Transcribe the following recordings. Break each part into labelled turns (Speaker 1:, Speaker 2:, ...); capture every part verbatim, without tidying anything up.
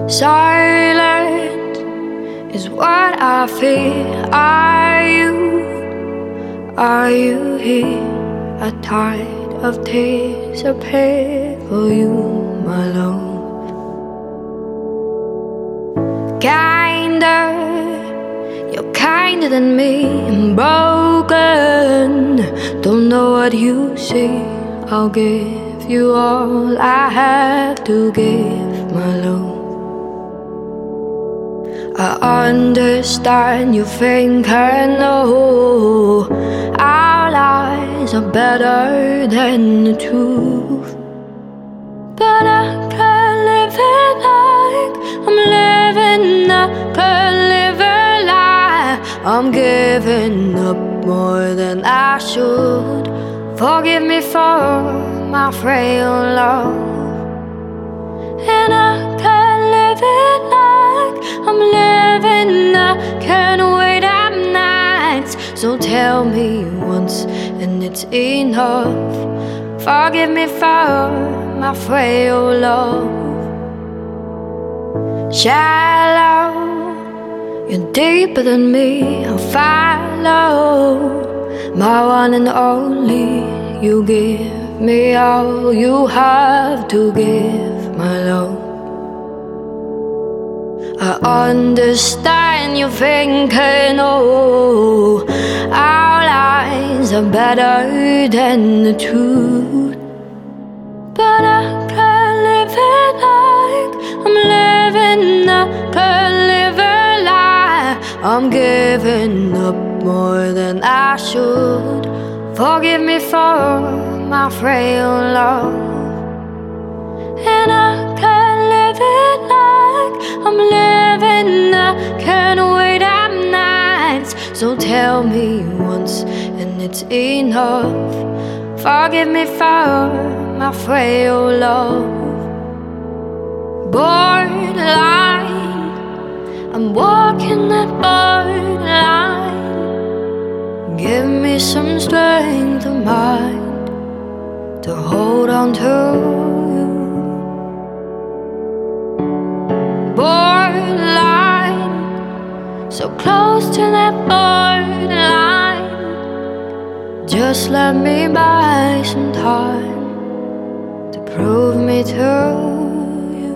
Speaker 1: Silent is what I feel. Are you, are you here? A tide of tears appear for you, my love. Kinder, you're kinder than me. I'm broken, don't know what you see. I'll give you all I have to give, my love. I understand you think I know our lies are better than the truth, but I can't live it like I'm living. I can't live a lie. I'm giving up more than I should. Forgive me for my frail love, and I can't live it like I'm living. I can't wait at nights. So tell me once and it's enough. Forgive me for my frail love. Shallow, you're deeper than me. I'll follow. My one and only, you give me all you have to give, my love. I understand you think I know our lies are better than the truth, but I can't live it like I'm living. I can't live a lie. I'm giving up more than I should. Forgive me for my frail love, and I can't live it like I'm living. I can't wait at nights. So tell me once and it's enough. Forgive me for my frail love. Borderline, I'm walking that borderline. Give me some strength of mind to hold on to you. Borderline, so close to that borderline. Just let me buy some time to prove me to you.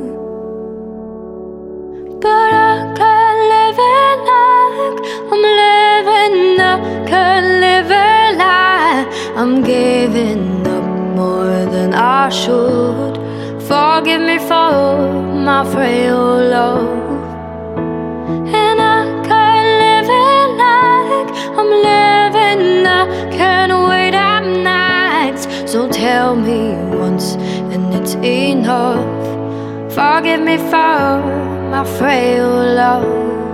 Speaker 1: But I can't live it like I'm living. I can't live a lie. I'm giving up more than I should. Forgive me for my frail love, and I can't live it like I'm living. I can't wait at nights. So tell me once and it's enough. Forgive me for my frail love.